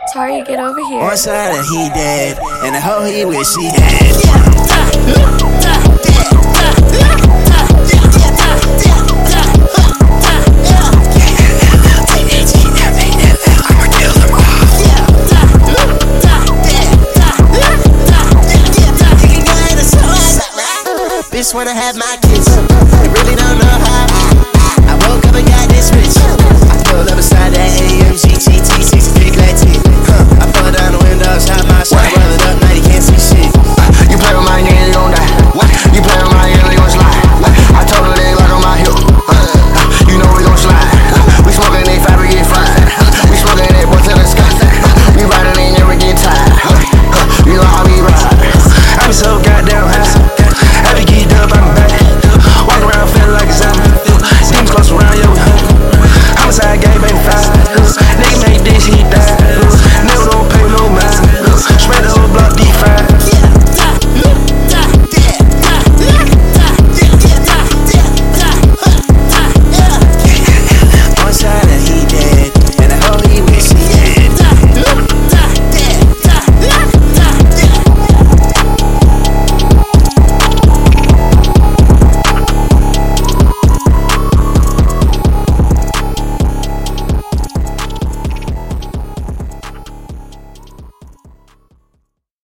Tari, get over here. One side of he dead, and the hoe he wish he had. Bitch wanna have my